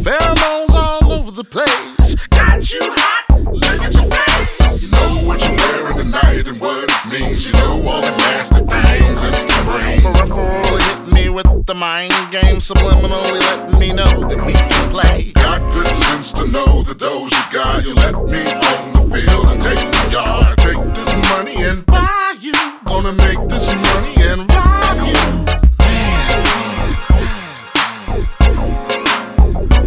Pheromones all over the place. Got you hot, look at your face. You know what you're wearing tonight and what it means. You know all the nasty things it's the brain. Peripheral hit me with the mind game. Subliminally letting me know that we can play. Got good sense to know the dough you got. You let me on the field and take the yard. Take this money and buy you. Gonna make this money